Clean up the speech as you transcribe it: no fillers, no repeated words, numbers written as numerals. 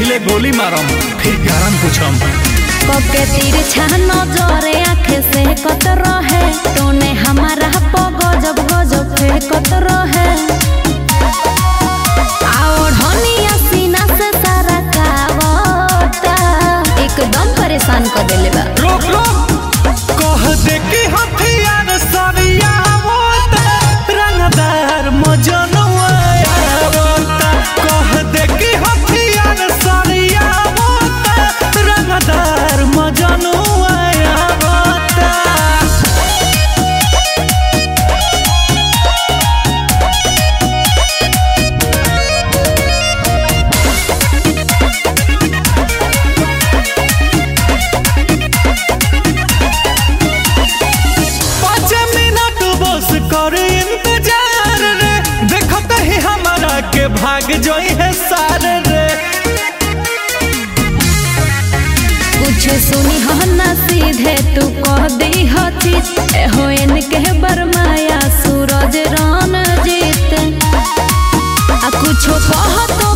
पहले गोली मारम फिर कारण पूछम। कके तीर छान जोरे आँख से कत रहे तूने हमारा गजब गजब फेंकत रहे। ओढ़निया सीना से सारा कावता एकदम परेशान कर देले बा। रोक रोक कह दे कि हथियार सरिया रंगदार मजनुआ आवता। कह दे कि हथियार सरिया रंगदार मजनुआ आवता। इंतजार रे देखते ही हमारा के भाग जोई है सारे रे। कुछ सुनी हो ना सीधे तू कह दी हो चीज हो इनके बरमाया सूरज रान जीत। कुछ कह तो